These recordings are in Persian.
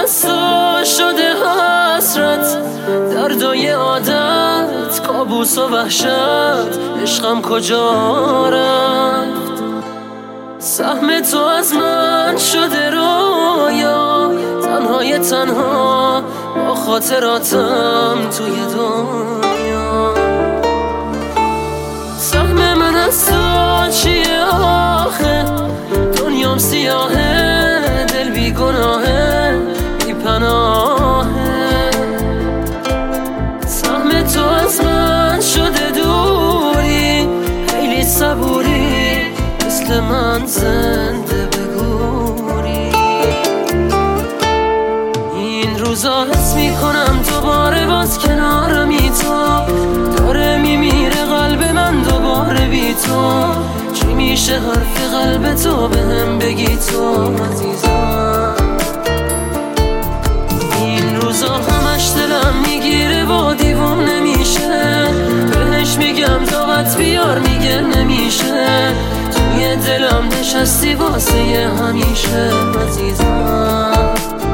از تو شده حسرت، دردای عادت، کابوس و وحشت، عشقم کجا رفت؟ سهم تو از من شده رویا، تنهای تنها با خاطراتم توی دنیا. سهم من از تو چیه آخه؟ دنیام سیاهه، دل بی گناهه، بی پناهه. سهم تو از من شده دوری، خیلی صبوری، مثل من زنده بگوری. این روزا حس میکنم دوباره باز کنارمی تو، داره میمیره قلب من دوباره بی تو. چی میشه حرف قلب تو بهم بگی تو عزیزم؟ این روزا همش دلم میگیره و دیوونه میشه، بهش میگم دعوت بیار میگه نمیشه. توی دلم نشستی واسه همیشه عزیزم.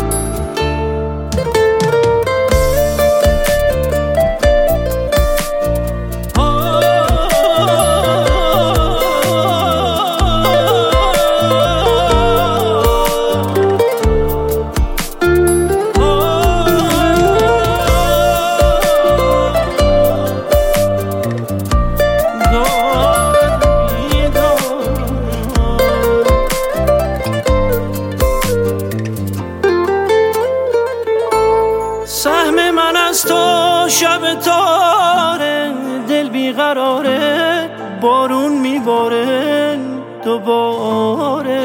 سهم من از تو شب تاره، دل بیقراره، بارون میباره دوباره.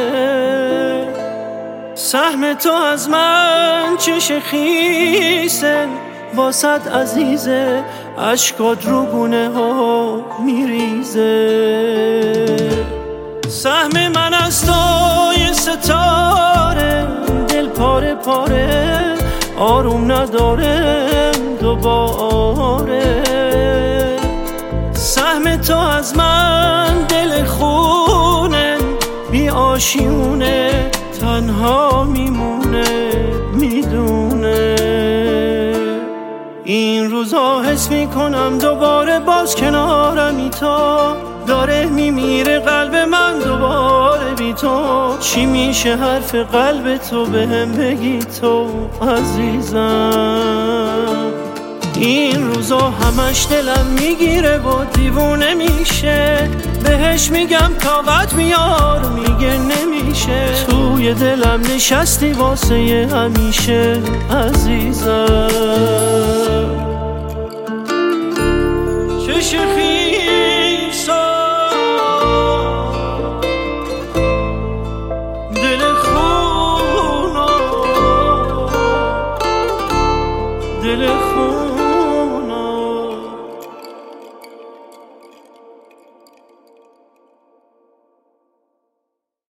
سهم تو از من چش خیسه، واسط عزیزه، اشکات رو گونه ها میریزه. سهم من از تو یه ستاره، دل پاره پاره، آروم نداره دوباره. سهم تو از من دل خونه، بی آشیونه، تنها میمونه میدونه. این روزا حس میکنم دوباره باز کنارمی تو، داره میمیره قلب من دوباره بی تو. چی میشه حرف قلب تو بهم بگی تو عزیزم؟ این روزا همش دلم میگیره و دیوونه میشه، بهش میگم طاقت میار میگه نمیشه. توی دلم نشستی واسه همیشه عزیزم.